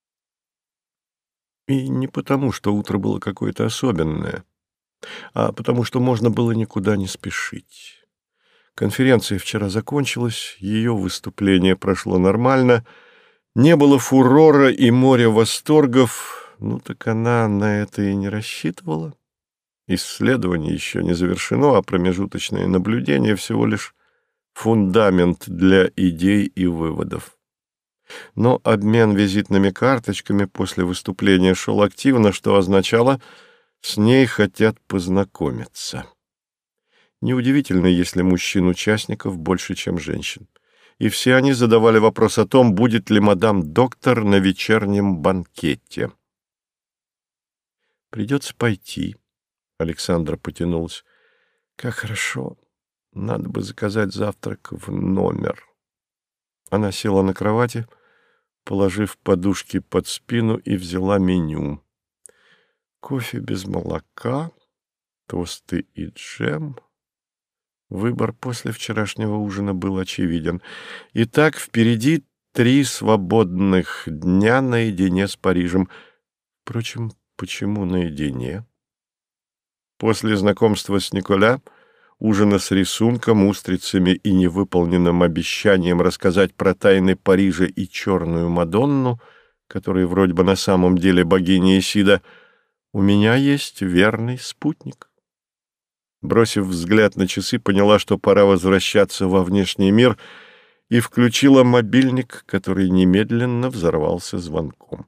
И не потому, что утро было какое-то особенное, а потому что можно было никуда не спешить. Конференция вчера закончилась, ее выступление прошло нормально, не было фурора и моря восторгов, ну так она на это и не рассчитывала. Исследование еще не завершено, а промежуточные наблюдения всего лишь фундамент для идей и выводов. Но обмен визитными карточками после выступления шел активно, что означало, с ней хотят познакомиться. Неудивительно, если мужчин-участников больше, чем женщин. И все они задавали вопрос о том, будет ли мадам-доктор на вечернем банкете. «Придется пойти», — Александра потянулась. «Как хорошо. Надо бы заказать завтрак в номер». Она села на кровати, положив подушки под спину, и взяла меню. Кофе без молока, тосты и джем. Выбор после вчерашнего ужина был очевиден. Итак, впереди 3 свободных дня наедине с Парижем. Впрочем, почему наедине? После знакомства с Николя, ужина с рисунком, устрицами и невыполненным обещанием рассказать про тайны Парижа и черную Мадонну, которая вроде бы на самом деле богиня Исида, у меня есть верный спутник. Бросив взгляд на часы, поняла, что пора возвращаться во внешний мир, и включила мобильник, который немедленно взорвался звонком.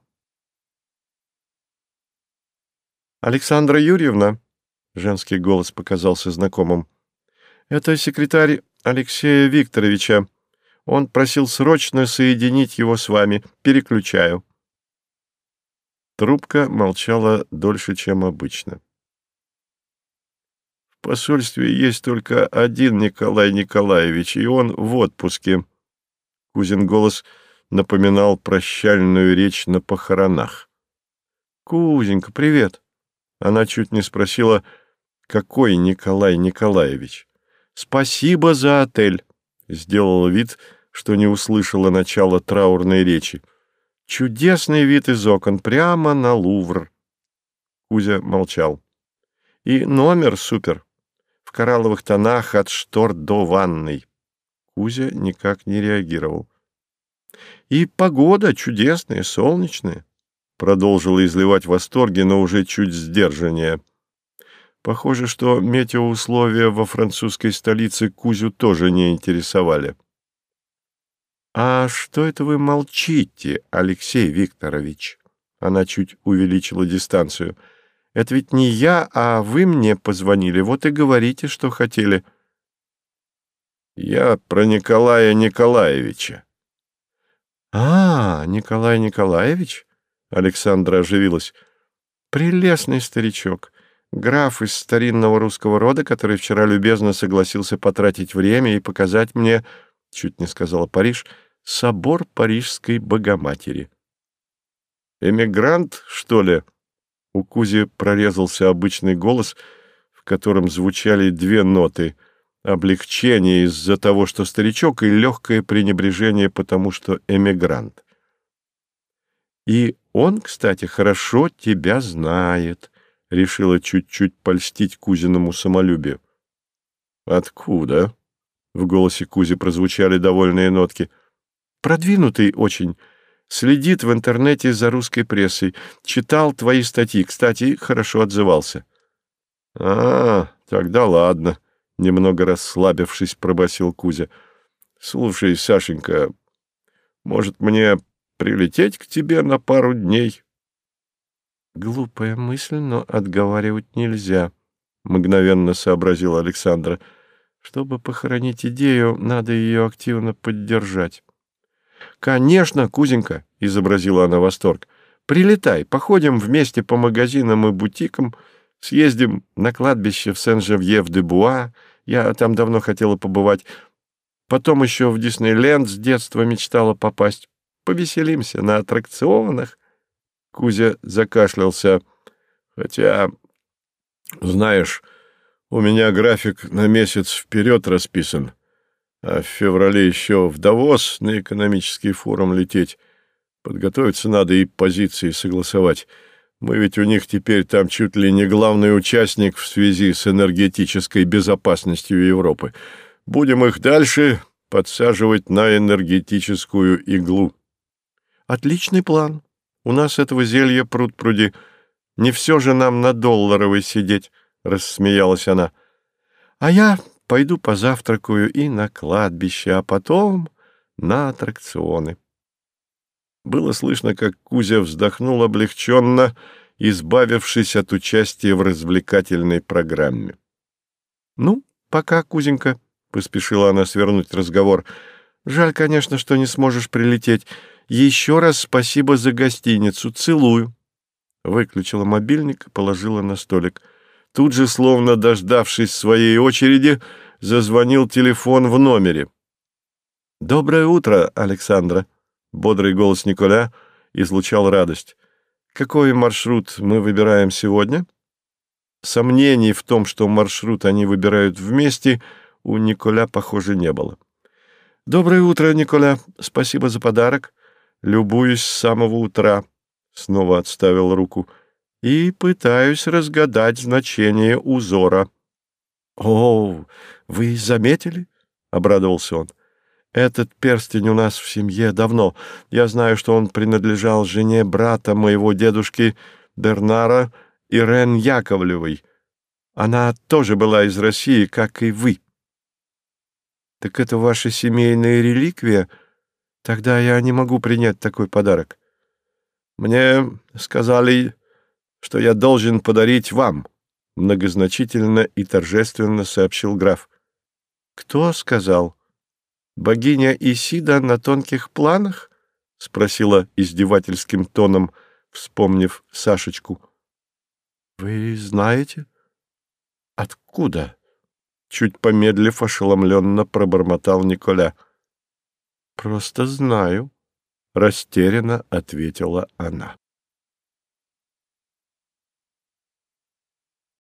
«Александра Юрьевна», — женский голос показался знакомым, — «это секретарь Алексея Викторовича. Он просил срочно соединить его с вами. Переключаю». Трубка молчала дольше, чем обычно. «В посольстве есть только один Николай Николаевич, и он в отпуске». Кузин голос напоминал прощальную речь на похоронах. «Кузенька, привет!» Она чуть не спросила, какой Николай Николаевич. «Спасибо за отель», — сделала вид, что не услышала начала траурной речи. «Чудесный вид из окон, прямо на Лувр». Кузя молчал. «И номер супер, в коралловых тонах от штор до ванной». Кузя никак не реагировал. «И погода чудесная, солнечная», — продолжила изливать восторги, но уже чуть сдержаннее. Похоже, что метеоусловия во французской столице Кузю тоже не интересовали. «А что это вы молчите, Алексей Викторович?» Она чуть увеличила дистанцию. «Это ведь не я, а вы мне позвонили. Вот и говорите, что хотели». «Я про Николая Николаевича». Николай Николаевич?» Александра оживилась. «Прелестный старичок. Граф из старинного русского рода, который вчера любезно согласился потратить время и показать мне, чуть не сказала Париж, собор Парижской Богоматери». «Эмигрант, что ли?» У Кузи прорезался обычный голос, в котором звучали две ноты — облегчение из-за того, что старичок, и легкое пренебрежение, потому что эмигрант. «И он, кстати, хорошо тебя знает», — решила чуть-чуть польстить Кузиному самолюбию. «Откуда?» — в голосе Кузи прозвучали довольные нотки. «Продвинутый очень. Следит в интернете за русской прессой. Читал твои статьи. Кстати, хорошо отзывался». Тогда ладно», — немного расслабившись, пробасил Кузя. «Слушай, Сашенька, может, мне прилететь к тебе на пару дней?» «Глупая мысль, но отговаривать нельзя», — мгновенно сообразила Александра. «Чтобы похоронить идею, надо ее активно поддержать». «Конечно, Кузенька», — изобразила она восторг. «Прилетай, походим вместе по магазинам и бутикам, съездим на кладбище в Сен-Жевьев-де-Буа, я там давно хотела побывать, потом еще в Диснейленд с детства мечтала попасть. Повеселимся на аттракционах». Кузя закашлялся. «Хотя, знаешь, у меня график на месяц вперед расписан, а в феврале еще в Давос на экономический форум лететь. Подготовиться надо и позиции согласовать. Мы ведь у них теперь там чуть ли не главный участник в связи с энергетической безопасностью Европы. Будем их дальше подсаживать на энергетическую иглу». «Отличный план. У нас этого зелья пруд-пруди. Не все же нам на долларовой сидеть», — рассмеялась она. «А я пойду позавтракаю и на кладбище, а потом на аттракционы». Было слышно, как Кузя вздохнул облегченно, избавившись от участия в развлекательной программе. «Ну, пока, Кузенька», — поспешила она свернуть разговор. «Жаль, конечно, что не сможешь прилететь. Еще раз спасибо за гостиницу. Целую». Выключила мобильник и положила на столик. Тут же, словно дождавшись своей очереди, зазвонил телефон в номере. «Доброе утро, Александра!» Бодрый голос Николя излучал радость. «Какой маршрут мы выбираем сегодня?» Сомнений в том, что маршрут они выбирают вместе, у Николя, похоже, не было. «Доброе утро, Николя. Спасибо за подарок. Любуюсь с самого утра». Снова отставил руку. «И пытаюсь разгадать значение узора». «О, вы заметили?» — обрадовался он. «Этот перстень у нас в семье давно. Я знаю, что он принадлежал жене брата моего дедушки Бернара, Ирен Яковлевой. Она тоже была из России, как и вы». «Так это ваша семейная реликвия? Тогда я не могу принять такой подарок». «Мне сказали, что я должен подарить вам», — многозначительно и торжественно сообщил граф. «Кто сказал? Богиня Исида на тонких планах?» — спросила издевательским тоном, вспомнив Сашечку. «Вы знаете? Откуда?» — чуть помедлив, ошеломленно пробормотал Николя. «Просто знаю», — растерянно ответила она.